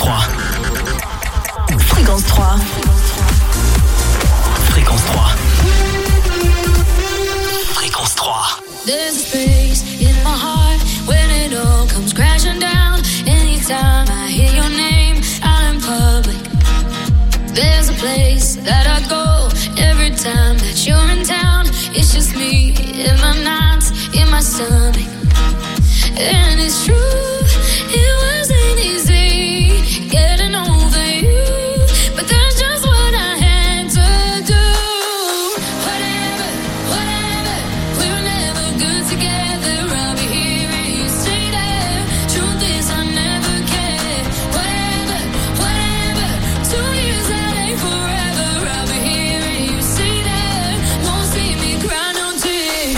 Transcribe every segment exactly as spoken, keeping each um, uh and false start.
trois. Fréquence trois. Fréquence trois. Fréquence trois. There's a space in my heart when it all comes crashing down. Anytime I hear your name out in public, there's a place that I go every time that you're in town. It's just me in my nights, in my stomach. And it's true, it wasn't easy getting over you, but that's just what I had to do. Whatever, whatever, we were never good together. I'll be here and you stay there. Truth is I never cared. Whatever, whatever, two years that ain't forever. I'll be here and you stay there. Won't see me cry no tears.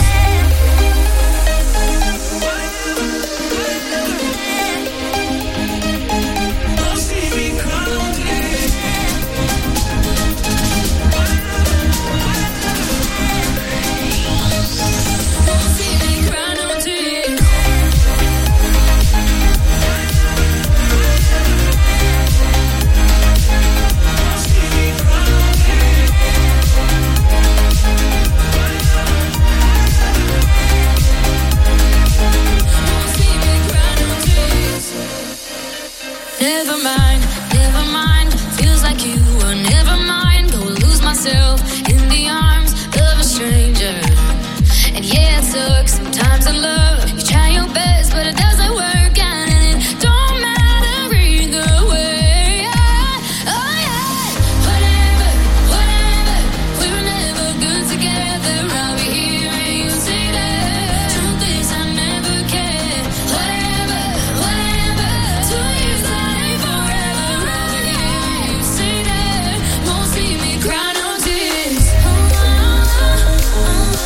Never mind, never mind. Feels like you were never mine. Go lose myself in the arms of a stranger. And yeah, it sucks sometimes in love. You try your best, but it doesn't work out, and it don't matter either way. Oh yeah, whatever, whatever. We were never good together. I'll be here and you stay there. Truth is I never cared. Whatever, whatever. Two years that ain't forever. I'll be here and you stay there. Won't see me cry no tears. Oh, oh, oh,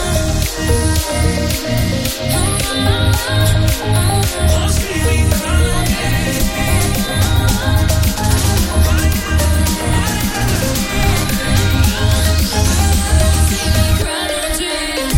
won't see me cry no tears. Cry no tears.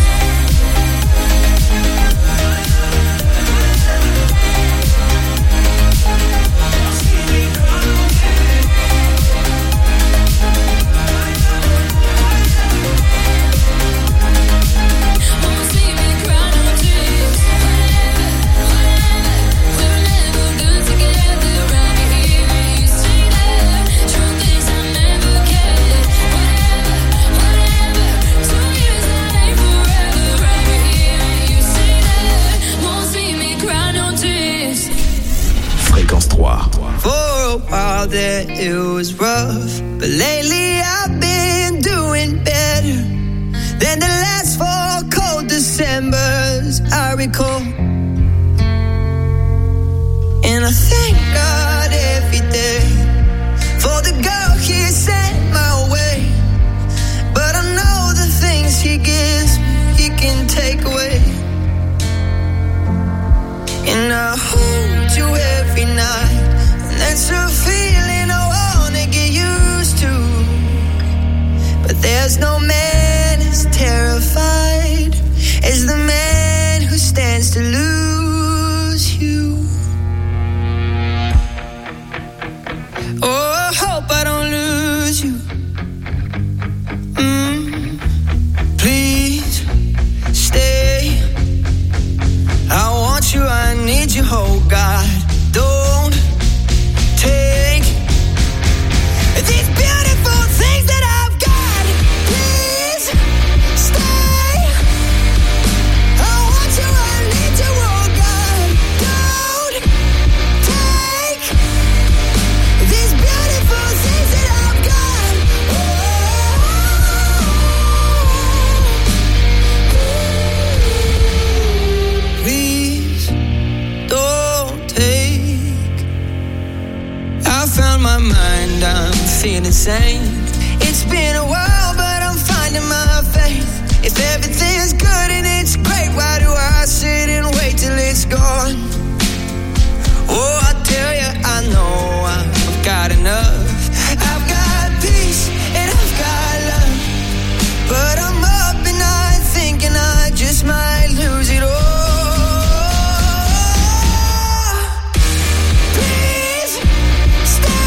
Won't see me cry no tears. Whatever, whatever. We were never good together. I'll be here and you stay there. Truth is I never cared. Whatever, whatever. Two years that ain't forever. I'll be here and you stay there. Won't see me cry no tears. Fréquence trois. For a while there it was rough, but lately I've been doing better than the last four cold Decembers I recall. And I thank God every day for the girl He sent my way. But I know the things He gives me, He can take away. And I hold you every night, and that's a feeling I wanna get used to. But there's no man as terrified as the man who stands to lose you. Oh, I hope I don't lose you. Mm, please stay. I want you, I need you, oh God. Don't take these beautiful things that I've got. Please stay. I want you, I need you, oh God. Don't take these beautiful things that I've got. Oh, please don't take. I found my mind, I'm feeling sane. It's been a while, but I'm finding my faith. If everything's good and it's great, why do I sit and wait till it's gone? Oh, I tell you, I know I've got enough. I've got peace and I've got love, but I'm up and I thinking I just might lose it all. Please stay.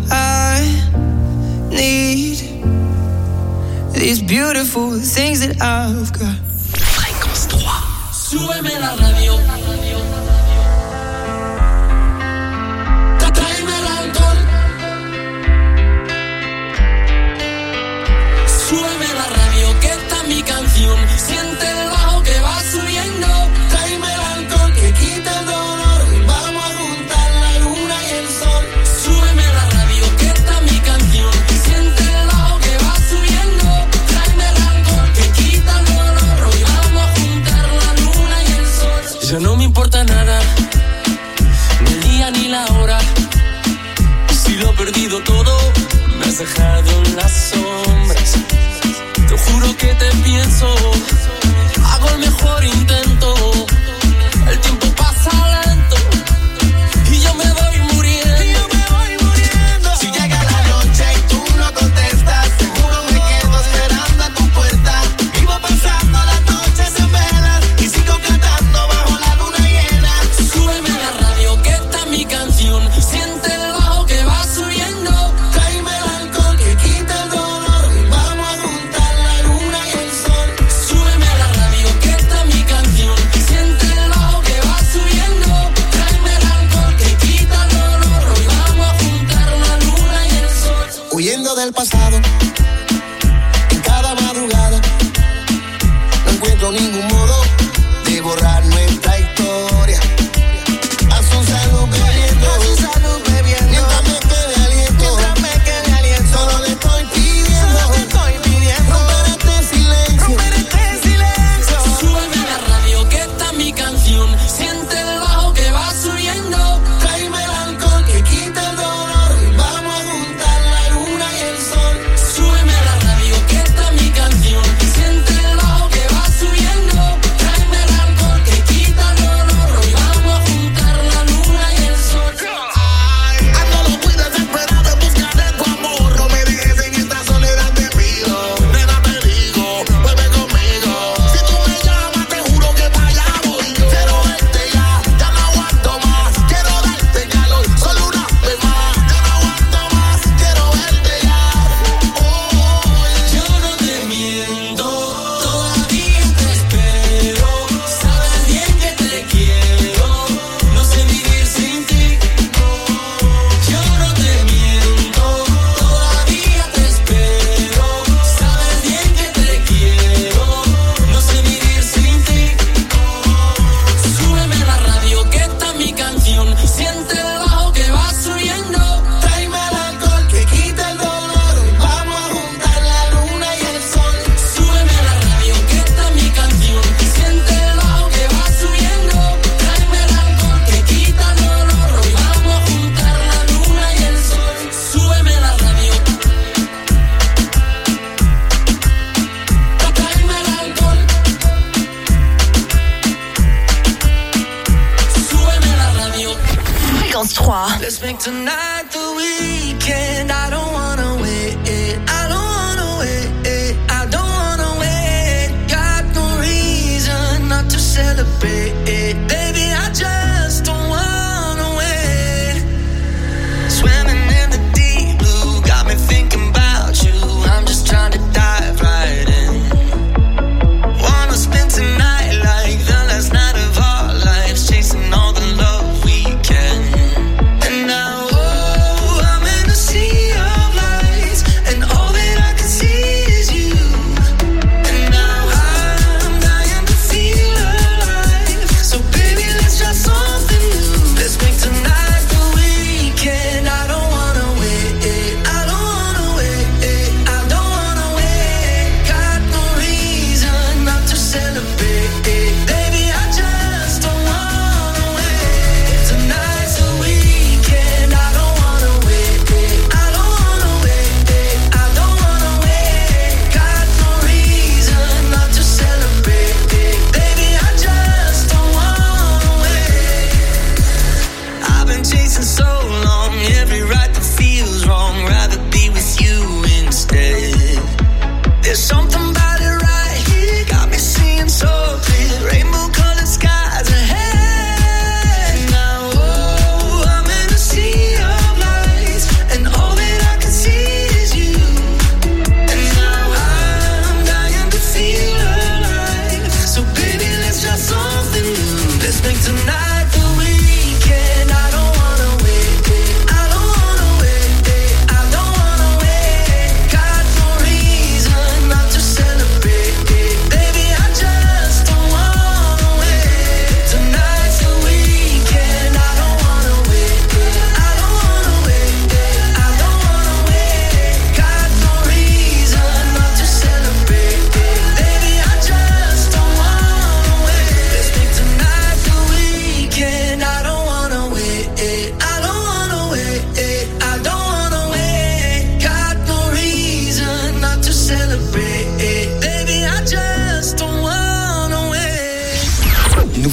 I need these beautiful things that I've got. Fréquence trois. Súbeme la radio. Tráeme el alcohol. Súbeme la radio, que esta es mi canción. Siente el bajo que va subiendo. Tráeme el alcohol que quita el dolor. Vamos a juntar la luna y el sol. Súbeme la radio, que esta es mi canción. Siente el bajo que va subiendo. Tráeme el alcohol que quita el dolor. Hoy vamos a juntar la luna y el sol. Ya no me importa nada, ni el día ni la hora. Si lo he perdido todo, me has dejado en las sombras. Te juro que te pienso, hago el mejor intento. El tiempo pasa lento y yo me voy muriendo. Y yo me voy muriendo. Si llega la noche y tú no contestas, seguro me quedo esperando a tu puerta. Vivo pasando las noches en velas y sigo cantando bajo la luna llena. Súbeme la radio, que esta es mi canción. Siente el bajo que va subiendo. Tráeme el alcohol que quita el dolor. Vamos a juntar la luna y el sol. Súbeme la radio, que esta es mi canción. Siente el bajo que va subiendo. Tráeme el alcohol que quita el dolor. Hoy vamos a juntar la luna y el sol. Huyendo del pasado, en cada madrugada, no encuentro ningún modo de borrar nuestra historia. A su salud bebiendo, a su salud bebiendo, mientras me quede aliento, mientras me quede aliento. Solo le estoy pidiendo, solo le estoy pidiendo, romper este silencio, romper este silencio. Súbeme la radio, que esta es mi canción. Siente el bajo que va subiendo. Tráeme el alcohol que quita el dolor. Vamos a juntar la luna y el sol. Súbeme la radio, que esta es mi canción. Siente el bajo que va subiendo. Tráeme el alcohol que quita el dolor. Hoy vamos a juntar la luna y el sol. Ando loco y desesperado en busca de tu amor. No me dejes en esta soledad, te pido. Nena, te digo, vuelve conmigo. Si tú me llamas, te juro que para allá voy yo. Quiero verte ya, ya no aguanto más. Quiero darte calor, solo una vez más. Ya no aguanto más, quiero verte ya. Yo no te miento, todavía te espero. Sabes bien que te quiero, no sé vivir sin ti. Yo no te miento, todavía te espero. Sabes bien que te quiero, no sé vivir sin ti. Súbeme la radio, que esta es mi canción. Siente el bajo que va subiendo. Tráeme el alcohol que quita el dolor. Vamos a juntar la luna y el sol. Súbeme la radio, que esta es mi canción. Siente el bajo que va subiendo. Tráeme el alcohol que quita el dolor. Hoy vamos a juntar la luna y el sol. Súbeme la radio. Tráeme el alcohol. Súbeme la radio. Fréquence trois. Let's make tonight the weekend. I don't wanna wait. I don't wanna wait. I don't wanna wait. Got no reason not to celebrate. Baby, I just don't wanna wait. Swimming in the deep blue, got me thinking about you. I'm just trying to dive right in. Wanna spend tonight like the last night of our lives, chasing all the love we can. And now, oh,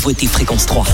nouveauté Fréquence trois.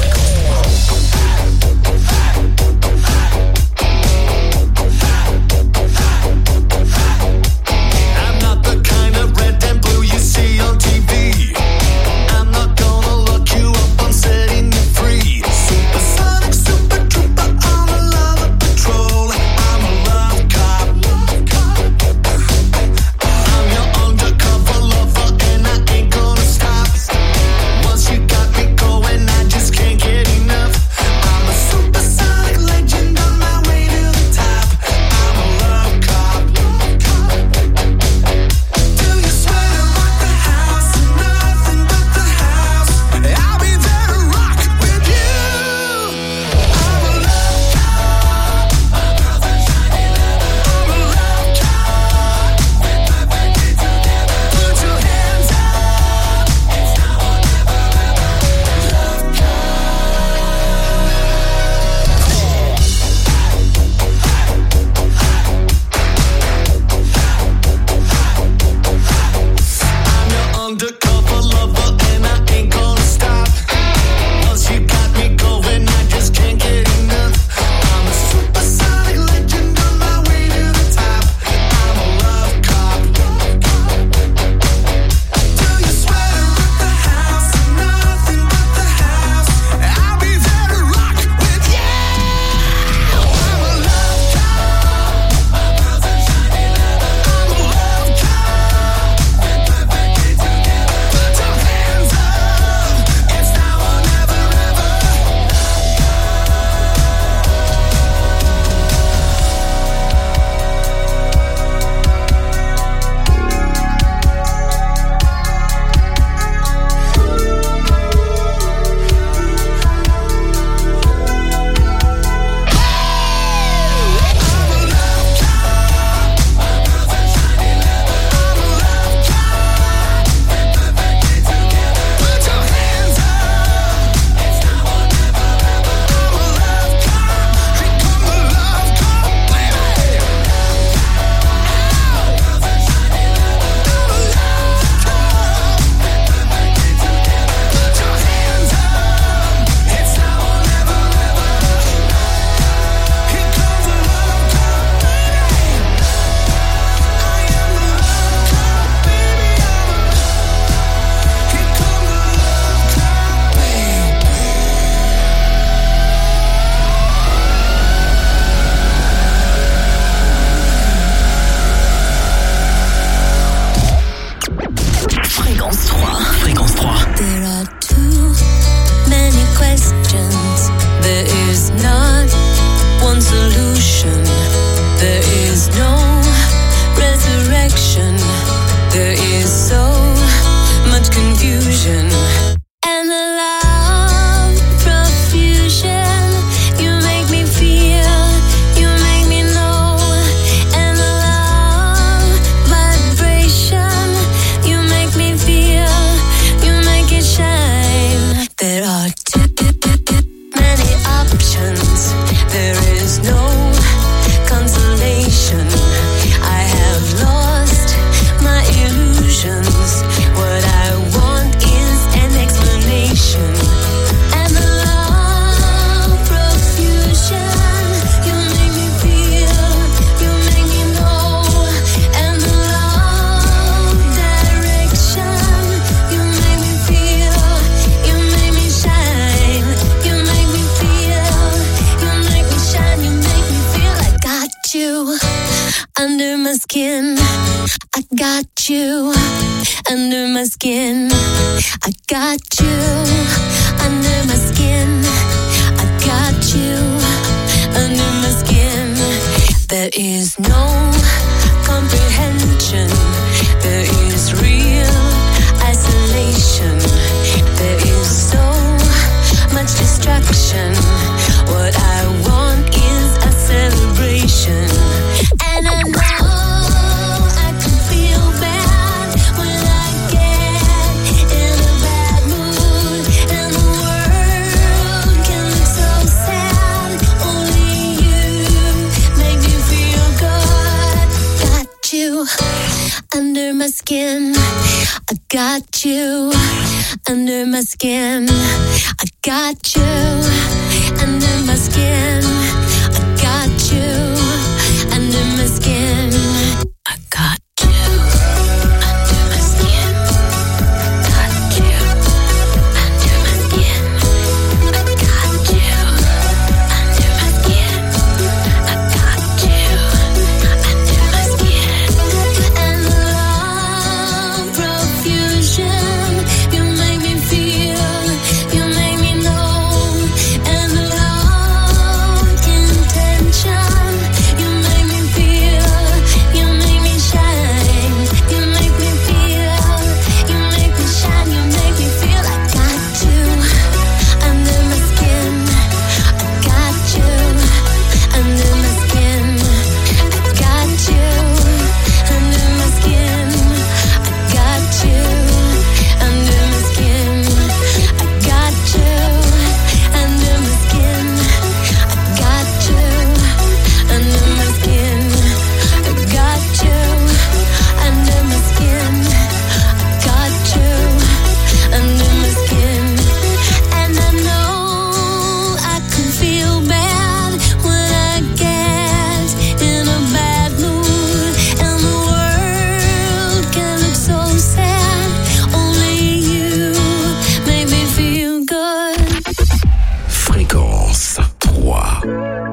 Under my skin, I got you. under my skin. I got you under my skin. I got you under my skin. I got you under my skin. Got you under my skin. I got you under my skin. I got you under my skin. And love profusion, you make me feel, you make me know. And love intention, you make me feel, you make me shine. You make me feel, you make me shine. You make me feel I got you under my skin. I got you under my skin. I got you under my skin. I got you under my skin. I got you under my skin. I got you under my skin. I got you under my skin. I got you under my skin. And I know I can feel bad when I get in a bad mood, and the world can look so sad. Only you make me feel good. Fréquence trois.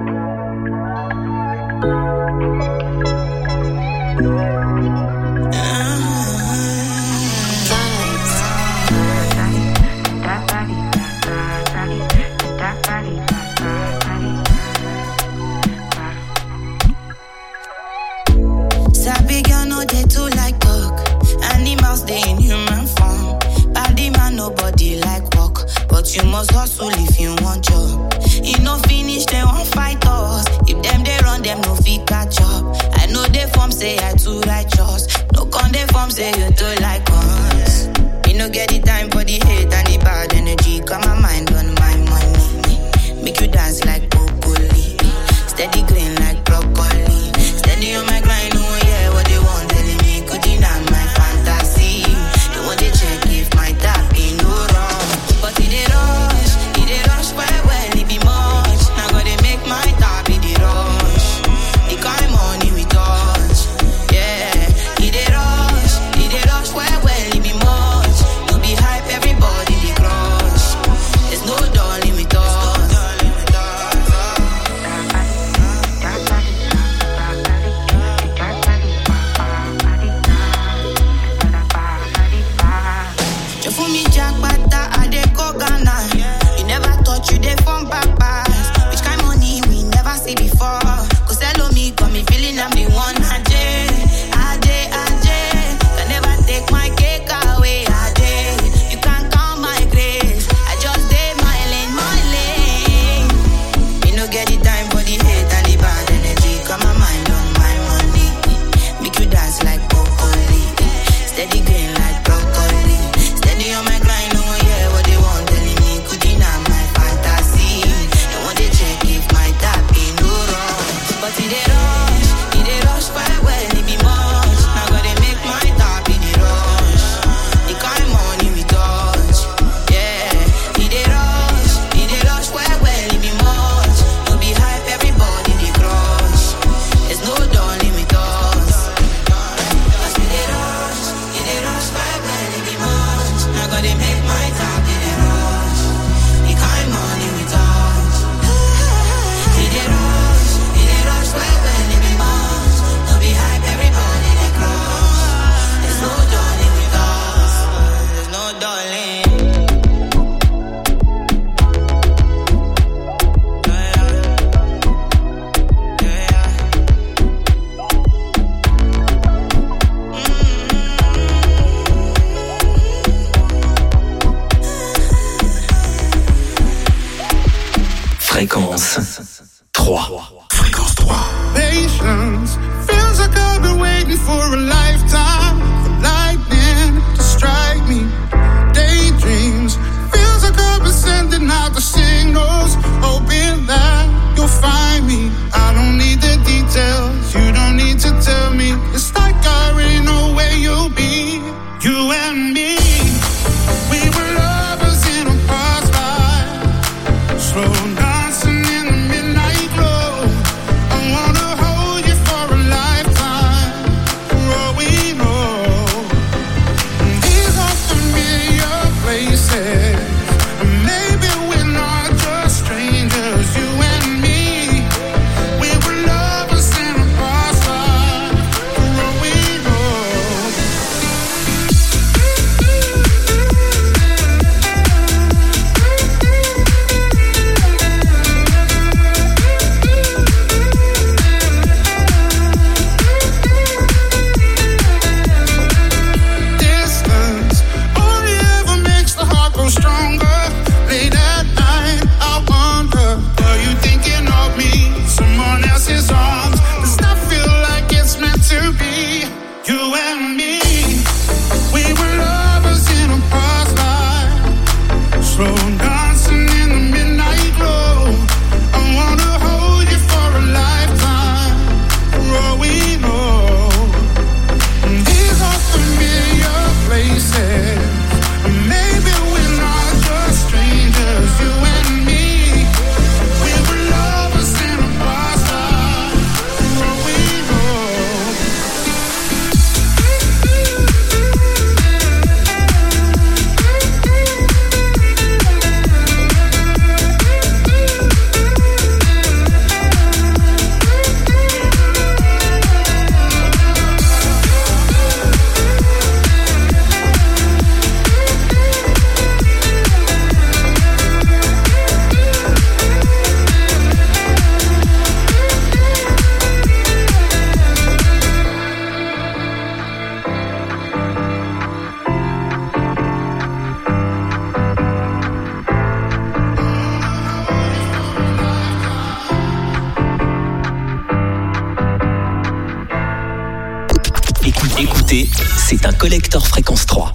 Sabi girl no dey too like talk. Animals dey in human form. Body man nobody like work, but you must hustle if you want job. You no finish they won't fight us. If them they run them no fit catch up. I know they form say I too righteous. No con they form say you too like us. Me no get the time for the hate and the bad energy. Got my mind on my money. Make you dance like broccoli. Steady green like broccoli. Steady on my grind, oh yeah, what they want telling me. Could deny my fantasy. They want to check if my tap ain't no wrong. But it dey rush, it dey rush well, well, it be much. Now gotta make my tap, it dey rush. The kind money we touch, yeah. It dey rush, it dey rush well, well, it be much. No be hype, everybody dey crush. There's no darling with us. You fool me jackpata, I dey go Ghana. You never thought you dey from papas. Which kind money we never see before. Cause hello me, got me feeling I'm the one. Ajay, Ajay, Ajay. Can never take my cake away. Ajay, you can't count my grace. I just did my lane, my lane. Me no get the time for the hate and the bad energy. Got my mind on my money. Make you dance like broccoli. Steady green like broccoli. Steady on my grind, oh yeah, what they want telling me. Could deny my fantasy. They want to check if my tap ain't no wrong. But it dey rush, it dey rush well, well, it be much. Now gotta make my tap, it dey rush. The kind money we touch, yeah. It dey rush, it dey rush well, well, it be much. No be hype, everybody dey crush. There's no darling with us. Cause it dey rush, it dey rush well, well, it be much. Now gotta make my tap, it dey rush. The kind money we touch. It dey rush, it dey rush well, well, it be much. No be hype, everybody dey crush. There's no darling with us. There's no darling. Fréquence trois. Fréquence trois. Patience feels like I've been waiting for a lifetime for lightning to strike me. Daydreams feels like I've been sending out the signals, hoping that you'll find me. I don't need the details, you don't need to tell me. It's like I already know where you'll be. You and me, we were Écoutez, écoutez, c'est un collector fréquence trois.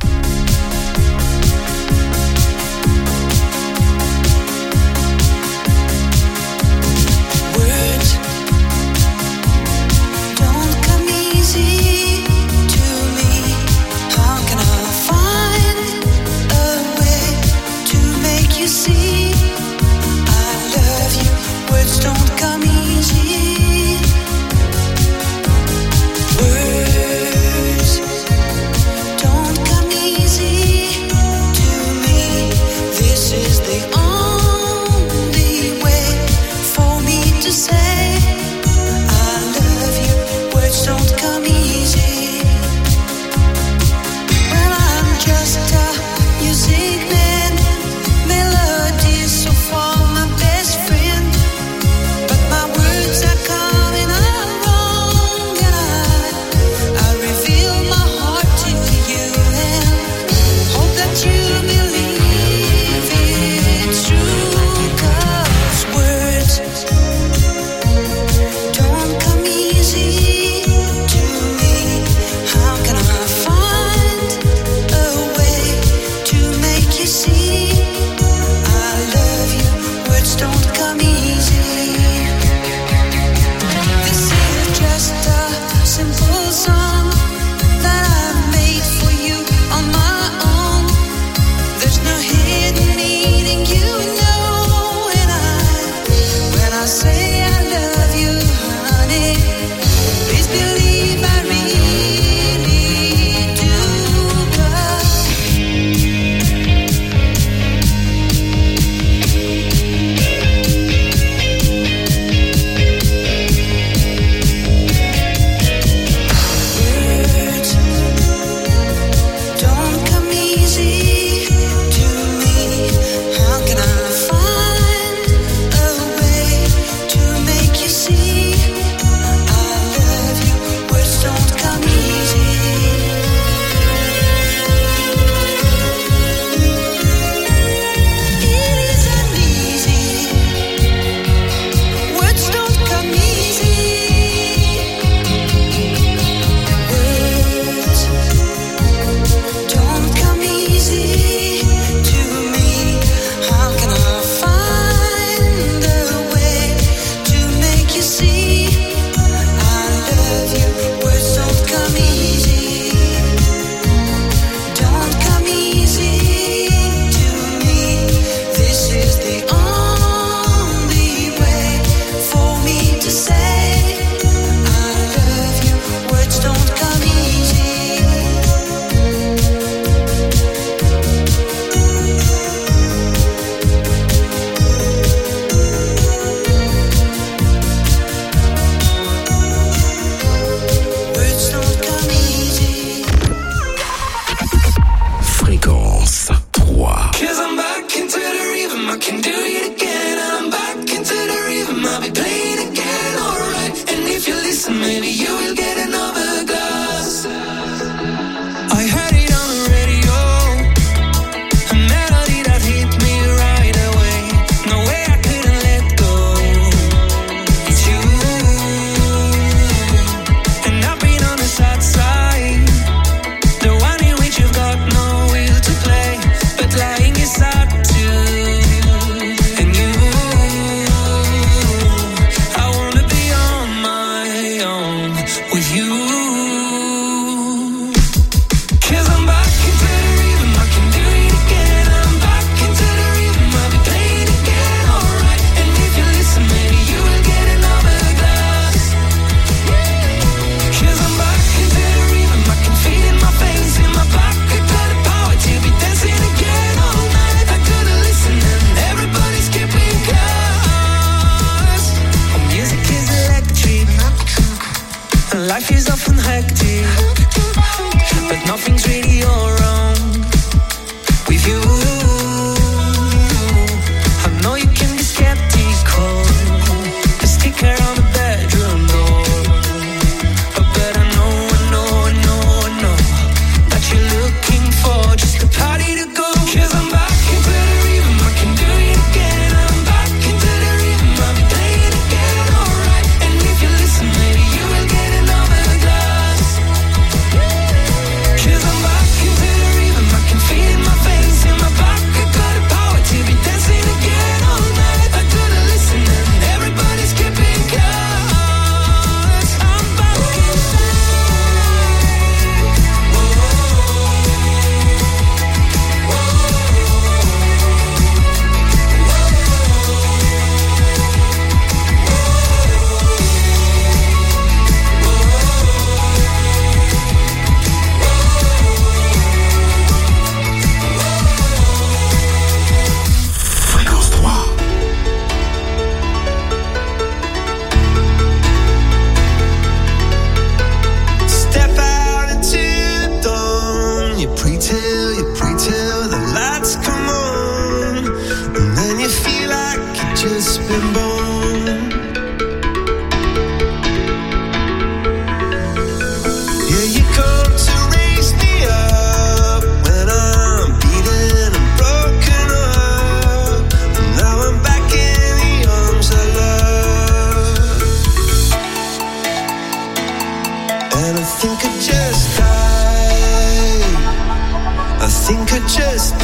think I just died. I think I just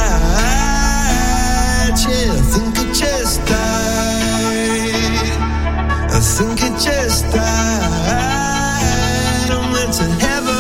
died. Yeah, I think I just died. I think I just died. I went to heaven.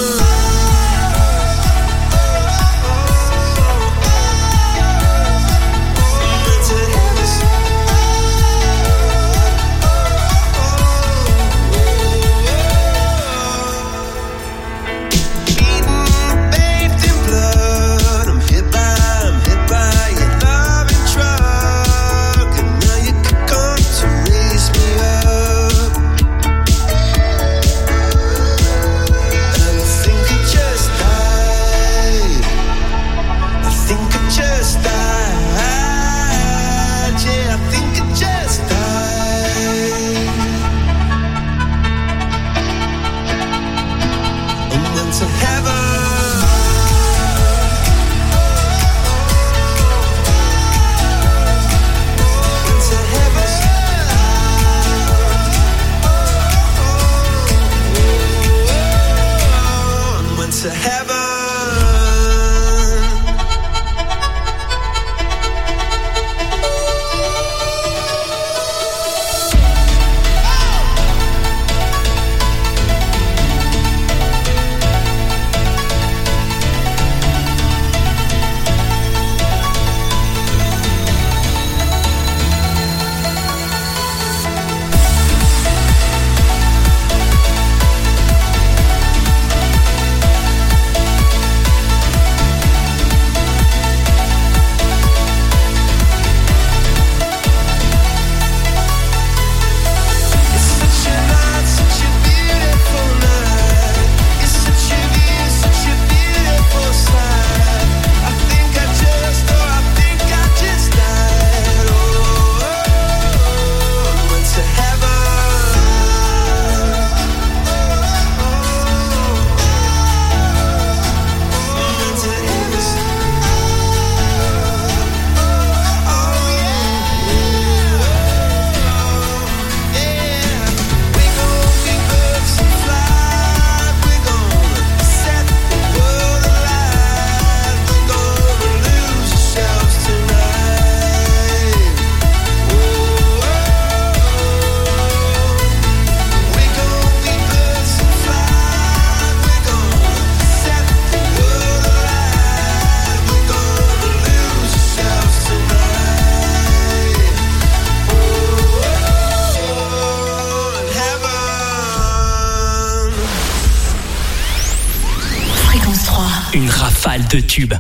De tube.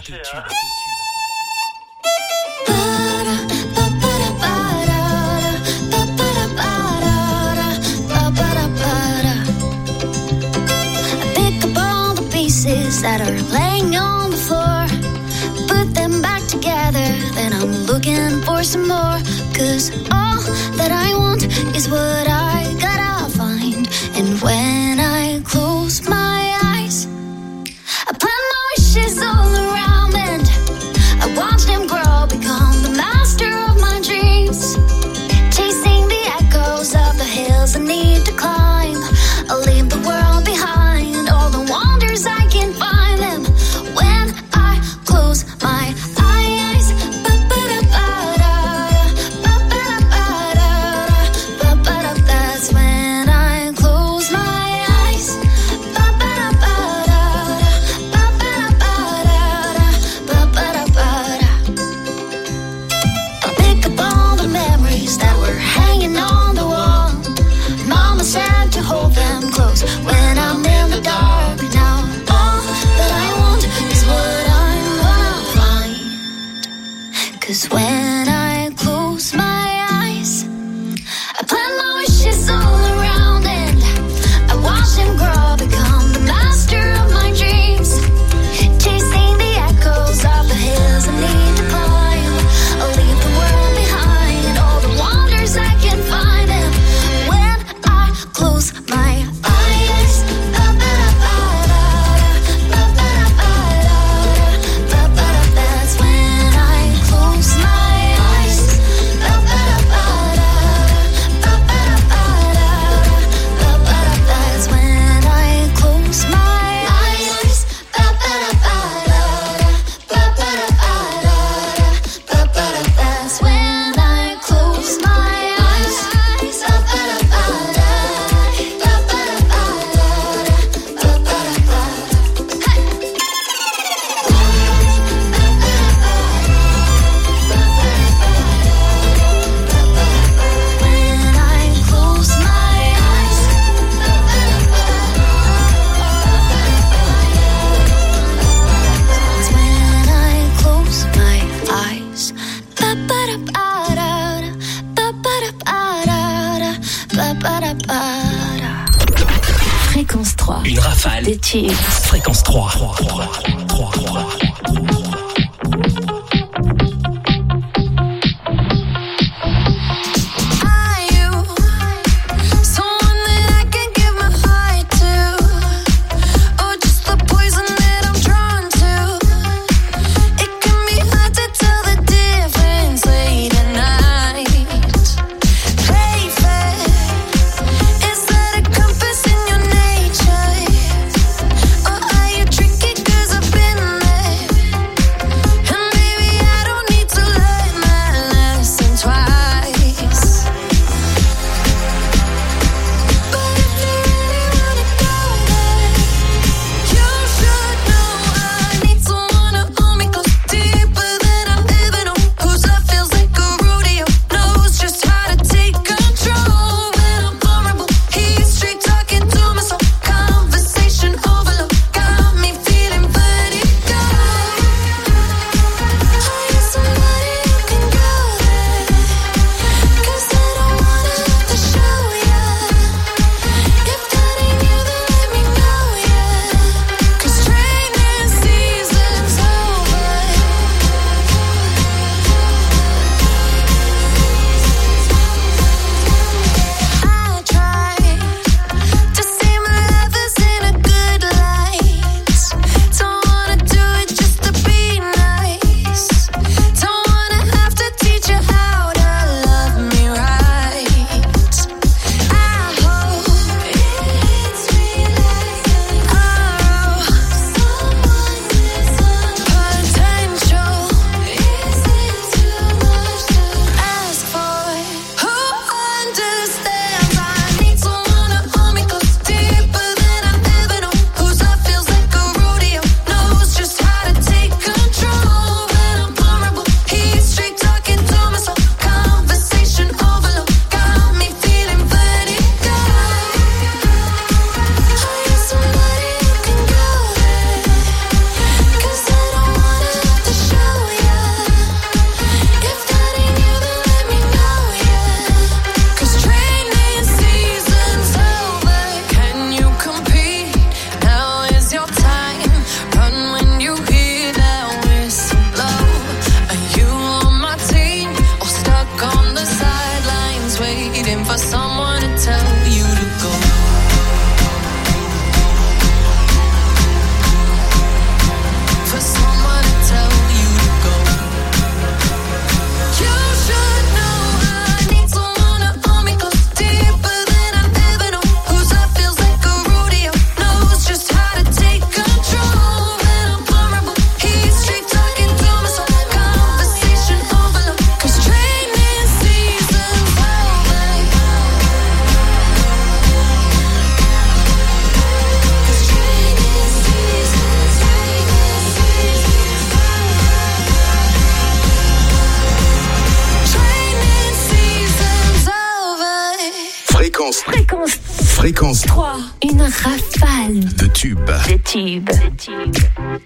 That are laying on the floor, put them back together, then I'm looking for some more, cause all that I want is what I gotta find, and when I close my eyes, I plant my wishes all around and I watch them grow, become the master of my dreams, chasing the echoes of the hills I need to climb, I'll leave the world behind, all the wonders I can find them when I close my eyes. Ba-ba-da-ba-da, ba-ba-da-ba-da, ba-ba-da-ba-da. trois. Une rafale de tubes. Fréquence trois. trois, trois, trois, trois. Fréquence trois. Une rafale de tubes. De tubes. De tubes.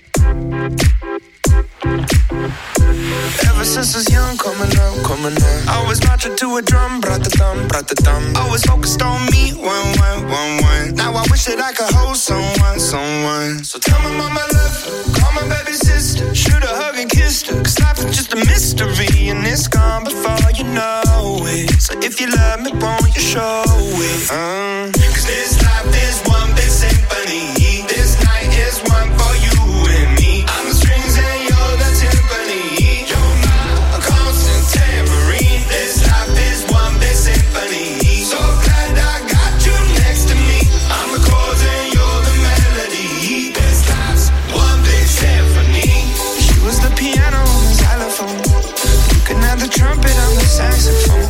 Ever since I was young, coming up, coming up, I was marching to a drum, brat-a-thum, brat-a-thum. Always focused on me, one, one, one, one. Now I wish that I could hold someone, someone. So tell my mama I love her, call my baby sister, shoot a hug and kiss her. Cause life is just a mystery and it's gone before you know it. So if you love me, won't you show it? Uh. Cause this life is one big symphony. This night is one for you and me. I'm the strings and you're the timpani. You're my constant tambourine. This life is one big symphony. So glad I got you next to me. I'm the chords and you're the melody. This life's one big symphony. She was the piano and the xylophone. You can have the trumpet on the saxophone.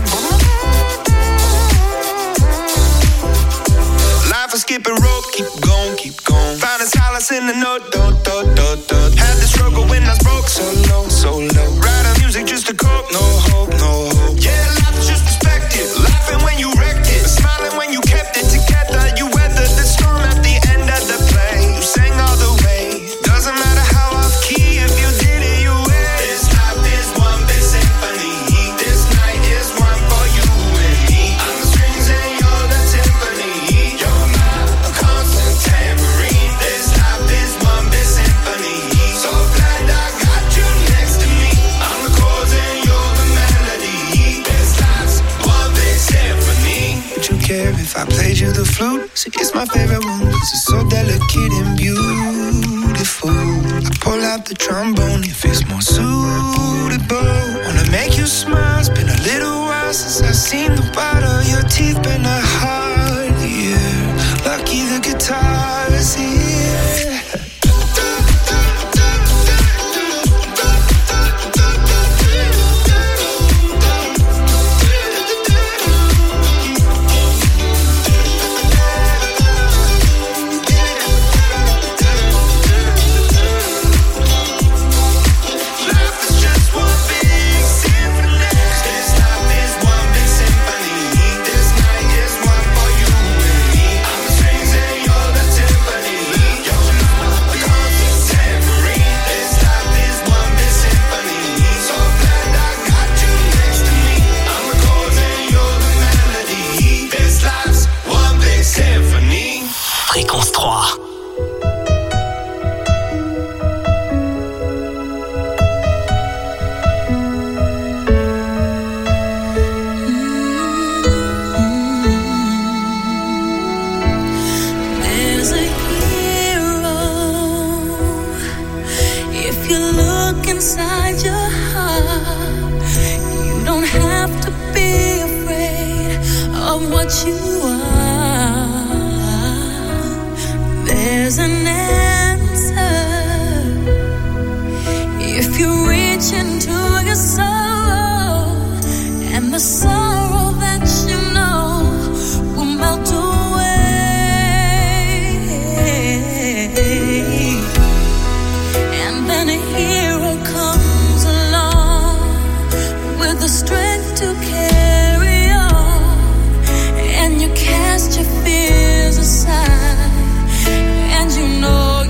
Life is skipping rope, keep going, keep going. Found a solace in the note, do, do, do, do. Had the struggle when I was broke, so low, so low. Writing music just to cope, no hope, no hope. Yeah, life is just perspective. Laughing when you wrecked it, smiling when you kept it together. You weathered the storm at the end of the play. You sang all the way. Doesn't matter how off key, if you did it, you win. This life is one big symphony. This night is one for you and me. I'm the strings and you're the timpani. You're my constant tambourine. the flute. See, it's my favorite one, cause it's so delicate and beautiful. I pull out the trombone if it's more suitable. Wanna make you smile, it's been a little while since I've seen the white of your teeth. Been a hard year, lucky the guitar is here. Fréquence trois. There's a hero. If you look inside your heart, you don't have to be afraid of what you are. There's an answer if you reach into your soul, and the sorrow that you know will melt away. And then a hero comes along with the strength to carry on, and you cast your fears aside. And you know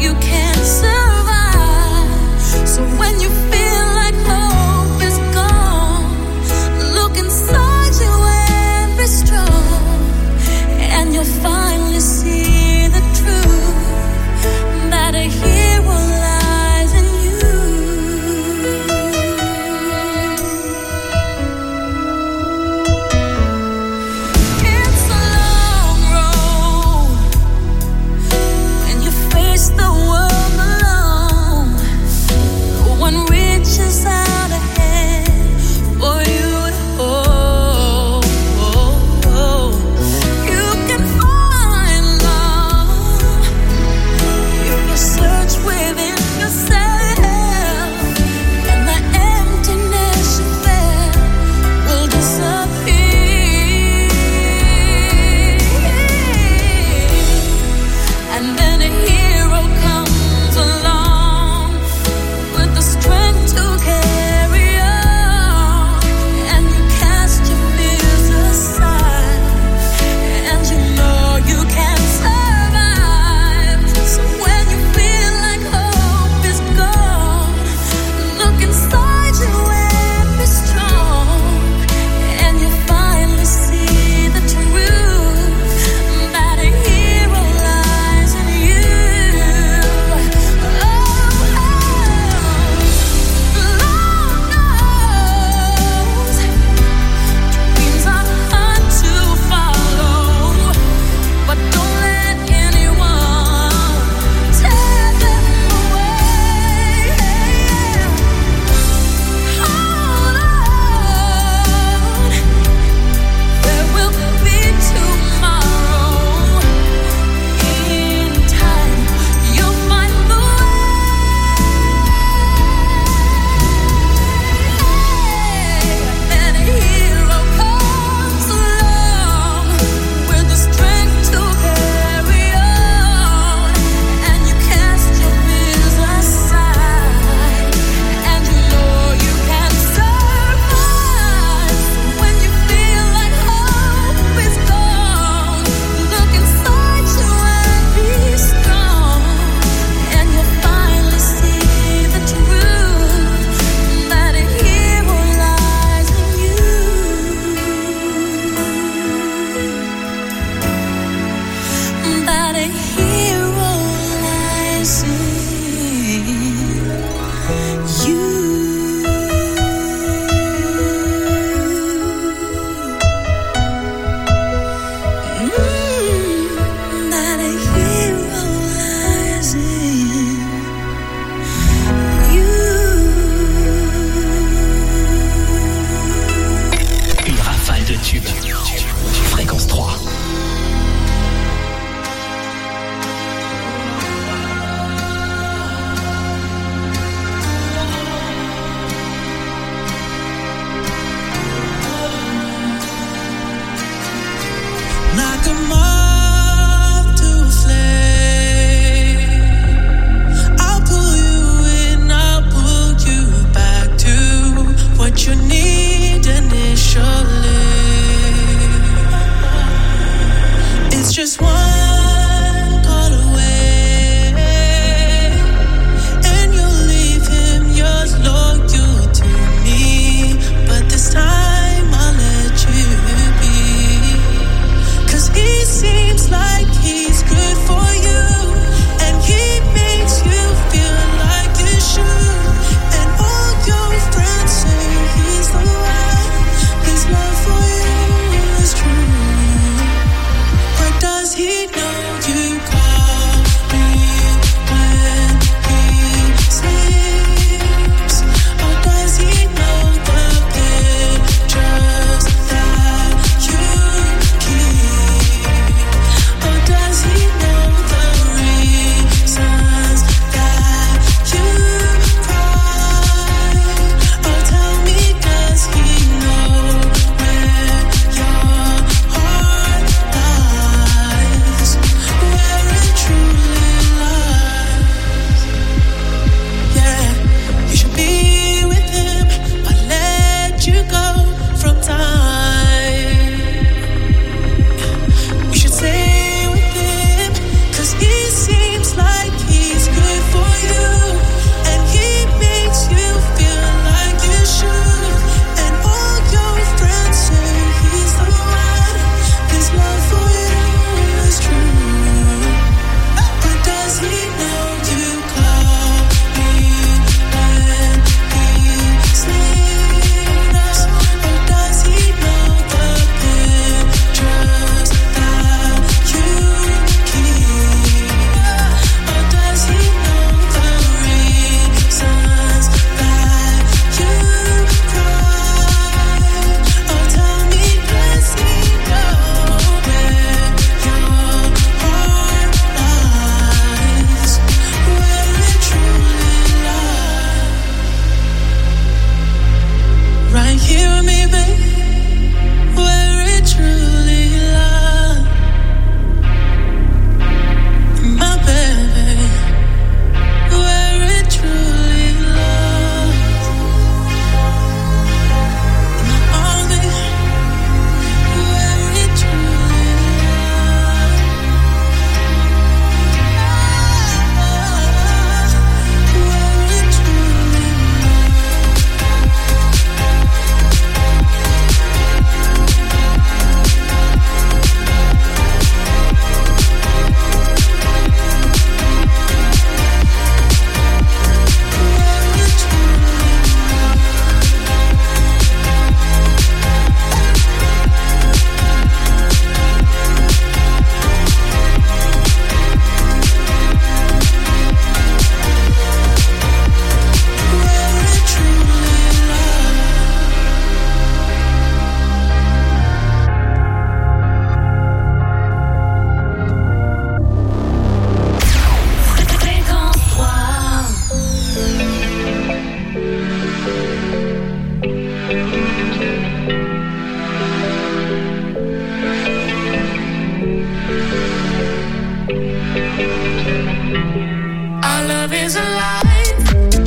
is alive.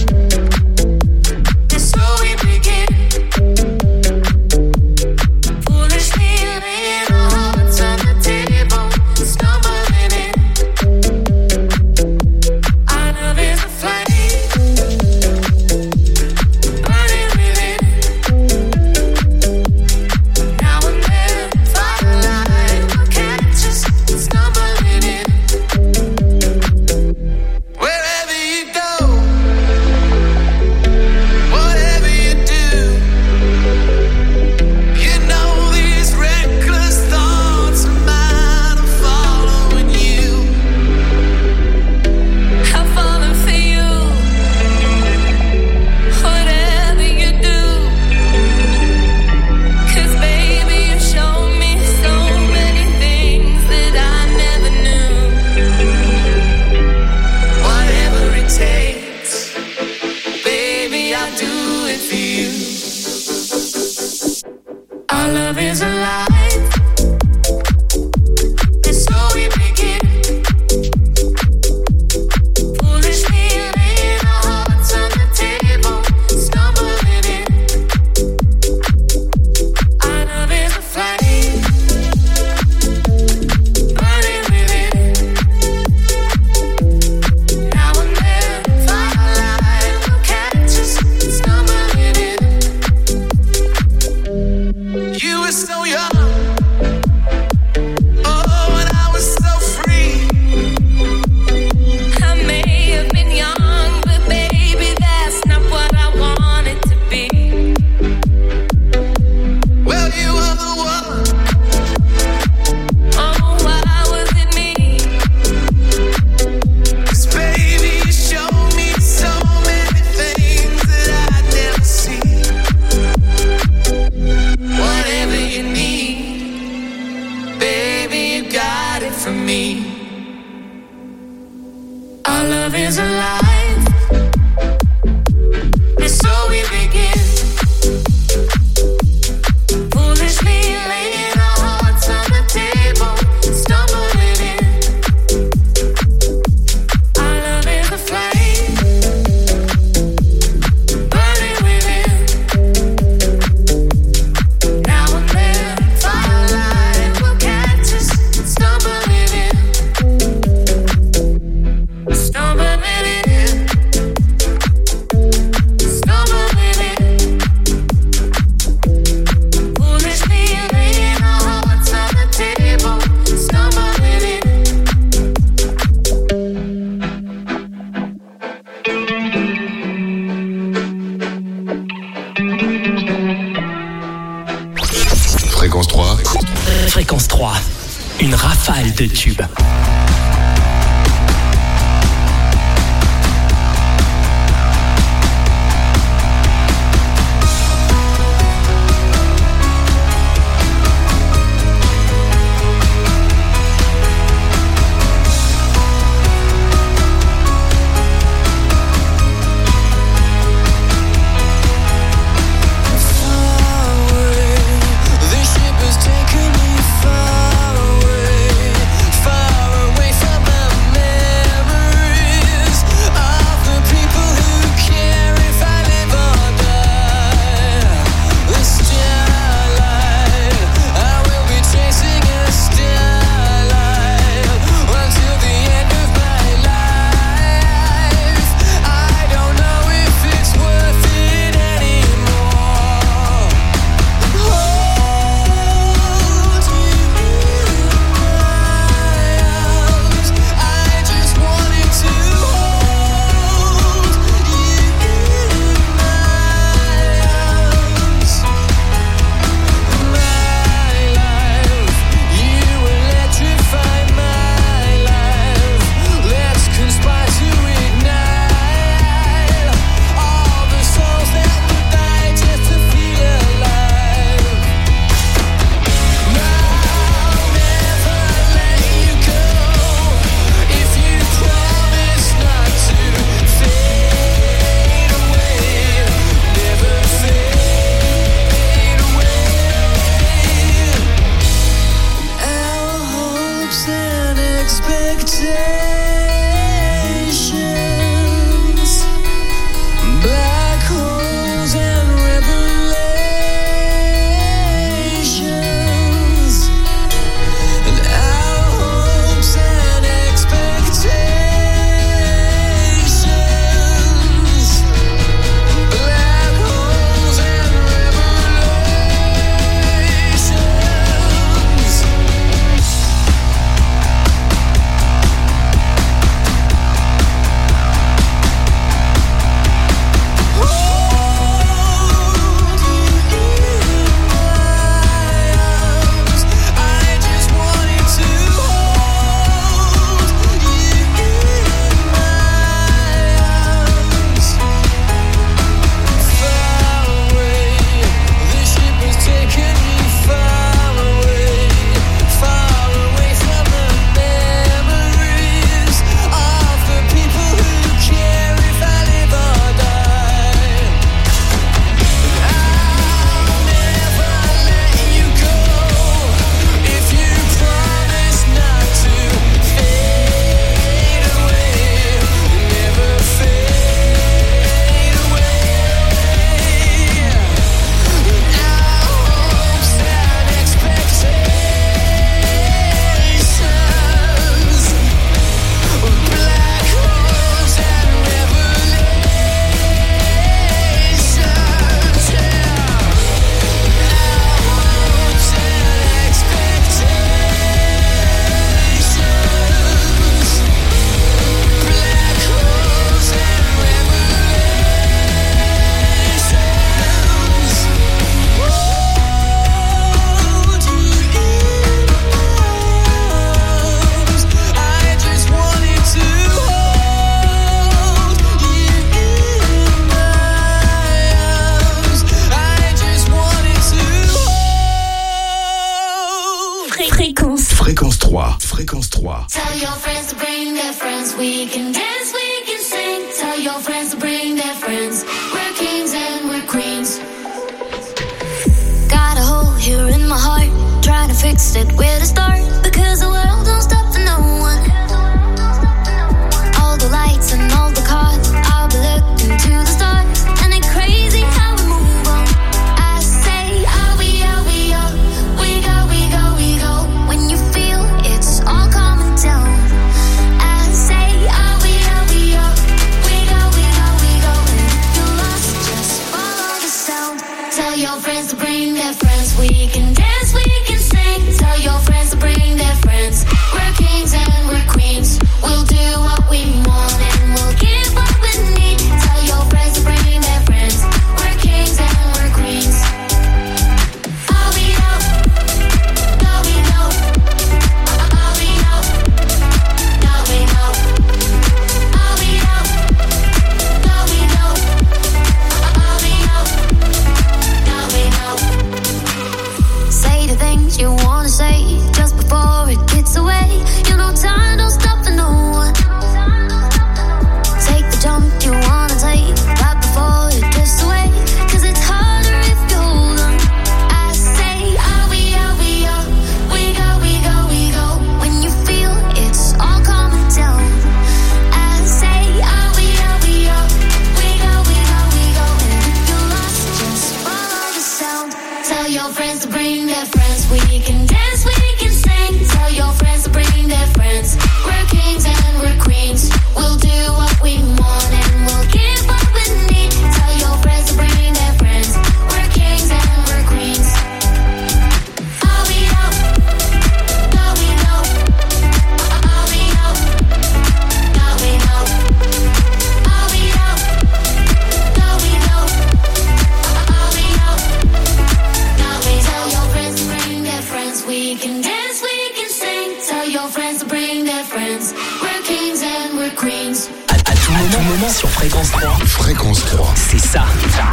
And so we begin. Foolishly laying our hearts on the table, stumbling in. Our love is a flame, burning within. Now and then, firelight will catch us stumbling in. Wherever you go, whatever you do, you know these reckless thoughts of mine are following you. I'm falling for you. Whatever you do, 'cause baby you show me so many things that I never knew. Whatever it takes, baby I'll do it for you. Our love is alive, and so we begin. Foolishly laying our hearts on the table, stumbling in. Our love is a flame, burning within. Now and then, firelight will catch us stumbling in. You were so young, oh, and I was so free. I may have been young, but baby, that's not what I wanted to be. Well, you were the one. Oh, why was it me? 'Cause baby, you showed me so many things that I'd never see. Whatever you need, baby, you got it from me. Our love is alive, and so we begin. Foolishly laying our hearts on the table, stumbling in. Our love is a flame, burning within. Now and then, firelight will catch us stumbling in. Stumbling in. Stumbling in. Foolishly laying our hearts on the table, stumbling in. Fréquence trois. Fréquence trois. Une rafale de tubes. This ship has taken me far away, far away. Fréquence trois. Tell your friends to bring their friends. We can dance, we can sing. Tell your friends to bring their friends. We're kings and we're queens. Got a hole here in my heart. Trying to fix it, where to start? Because the world don't stop for no one. All the lights and all the cars, I'll be looking to the stars. And it's crazy how we move on. I say, are we, are we, are we go, we go, we go. When you feel it's all coming down. I say, are we, are we, are we go, we go, we go. And if you're lost, just follow the sound. Tell your friends to bring their friends. We can dance, we can sing. Tell your friends to bring their friends. We're kings and we're queens. We'll do what we want and we'll give what we need. Tell your friends to bring their friends. We're kings and we're queens. All we know, all we know, all we know, all we know, all we know, all we know, all we know, all we know. Say the things you wanna say just before it gets away. You know time don't stop for no one. Take the jump you wanna take right before it gets away. Cause it's harder if you hold on. I say, are we, are we, are we go, we go, we go. When you feel it's all coming down. I say, are we, are we, are we go, we go, we go. And if you're lost, just follow the sound. Tell your friends to bring their friends. We can dance, we can sing. Tell your friends to bring their friends. We're kings and we're queens. We'll do what we want and we'll give what we need. Tell your friends to bring their friends. We're kings and we're queens. All we know, all we know, all we know, all we know, all we know, all we know, all we know, all we know. Tell your friends to bring their friends. We can dance, we can sing. Tell your friends to bring their friends. We're kings and we're queens. À, à tout moment, moment sur Fréquence trois. Fréquence trois. C'est ça.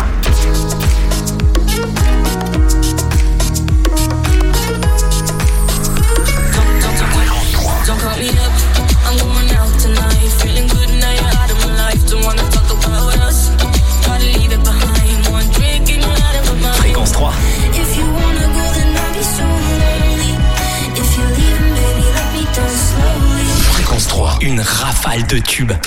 Don't call me up, I'm going out tonight. Feeling good now you're out of my life. Don't wanna talk about us, gotta leave it behind. One drink and you're out of my mind. Fréquence trois. If you wanna go, then I'll be so lonely. If you're leaving, baby, let me down slowly. Fréquence trois. Une rafale de tubes